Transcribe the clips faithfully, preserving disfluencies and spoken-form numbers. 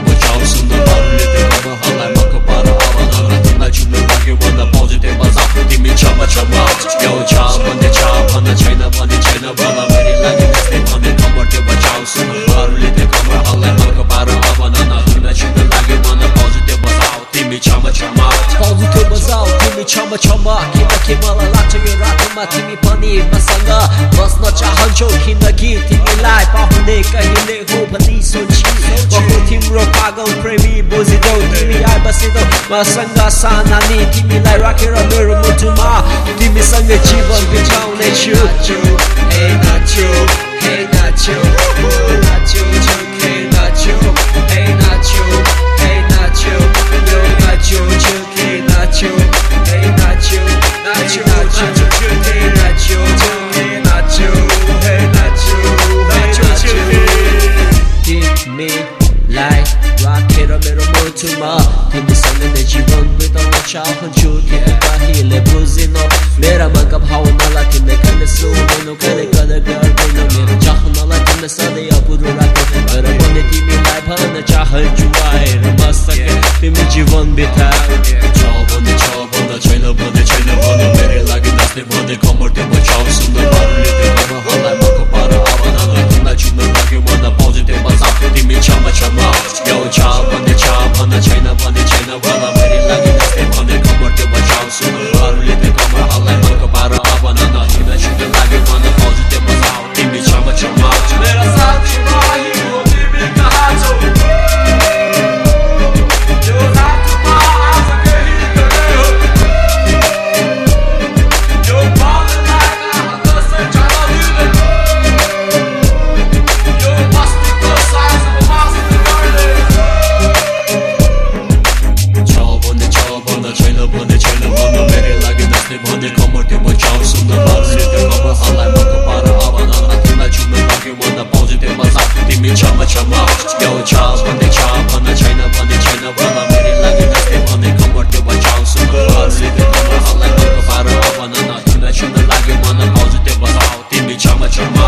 बचाओ सुन्न बारुले देखाउन हल्लाई मको पार आवाना तिमीलाई छुन्न लाग्यो भन्दा पोजिटिभ बजाऊ तिमी क्षमा क्षमा यो छ भन्ने छ भन्न छैन भने छैन भला मेरो लागि नस्ने भने कम्फर्ट बचाओ सुन्न बारुले देखाउन हल्लाई मको पार आवाना तिमीलाई छुन्न लाग्यो भन्दा पोजिटिभ बजाऊ तिमी क्षमा क्षमा पोजिटिभ बजाऊ तिमी क्षमा क्षमा किनकि मलाई लाग्छ यो रातमा तिमी पनि मसँग बस्न चाहन्छौ किनकि तिमीलाई पाउने कहिले हो भनी सोची बहु तिम्रो पागल प्रेमी बुझिदेऊ तिमी आइबसिदेऊ मसँग सानानी तिमीलाई राखेर मेरो मुटुमा तिमीसँग जीवन बिताउने छु Hey Nacho, hey Nacho, Nacho, hey Nacho, hey Nacho, hey Nacho, yo Nacho, hey Nacho, hey Nacho, Nacho, Nacho, hey Nacho, hey Nacho, hey Nacho, Nacho, Nacho, me like राखेर मेरो मुटुमा तिमीसँग नै जीवन बिताउन चाहन्छु तिमी कहिले बुझिनौ मेरा मनका भावनालाई तिमीले कहिले सुन्दैनौ कहिले कदर गर्दैनौ मेरो चाहनालाई तिमीले सधैँ अपुरो राख्नु तर पनि तिमीलाई भन्न चाहन्छु आएर मसँग तिमी जीवन बिताऊ छ भने छ भन्दा छैन भने छैन भन मेरो लागि नाच्ने भने कम्फर्ट बचाऊ सुन्न बारुले देखाउन हल्लाई मको पार आवाना तिमीलाई छुन्न लाग्यो भन्दा पोजिटिभ बजाऊ तिमी क्षमा क्षमा यो छ भन्ने छ भन्न छैन भने छैन भला मेरो लागि नाच्ने भने कम्फर्ट बचाऊ सुन्न बारुले देखाउन हल्लाई मको पार आवाना तिमीलाई छुन्न लाग्यो भन्दा पोजिटिभ बजाऊ तिमी क्षमा क्षमा मेरा साथी भाइ हो तिमी कहाँ छौ यो रातमा आज केही गऱ्यो यो बाललाई कहाँ कसै चलाउने यो बस्तीको सासमा मास्ने गर्ने छ भने छ भन्दा छैन भने छैन भन मेरो लागि नाच्ने भने कम्फर्ट बचाऊ सुन्न बारुले देखाउन हल्लाई मको पार आवाना तिमीलाई छुन्न लाग्यो भन्दा पोजिटिभ बजाऊ तिमी क्षमा क्षमा यो छ भन्ने छ भन्न छैन भने छैन भला मेरो लागि नाच्ने भने कम्फर्ट बचाऊ सुन्न बारुले देखाउन हल्लाई मको पार आवाना तिमीलाई छुन्न लाग्यो भन्दा पोजिटिभ बजाऊ तिमी क्षमा क्षमा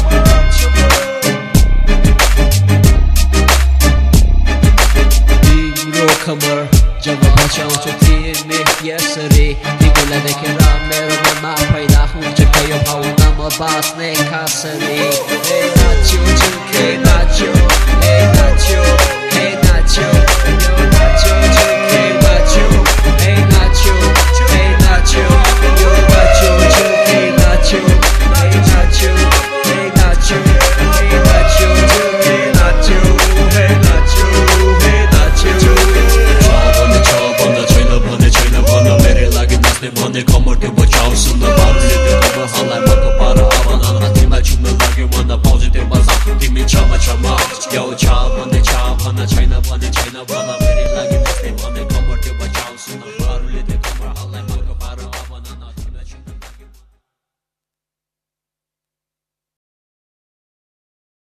तिम्रो खबर जब बचाउँछु तिमी यसरी तिमीलाई देखेर मेरो मनमा पैदा हुन्छ कयो भावना म बाँच्ने कसरी Hey Nacho, hey Nacho, hey Nacho, hey Nacho, yo Nacho, hey Nacho, hey Nacho, hey Nacho, yo Nacho, hey Nacho, hey Nacho, hey Nacho, hey Nacho, hey Nacho, hey Nacho, hey Nacho भने comfort बचाऊ सुन्न बारुले देखाउन हल्लाई मको पार आवाना तिमीलाई छुन्न लाग्यो भन्दा पोजिटिभ बजाऊ तिमी क्षमा क्षमा यो छ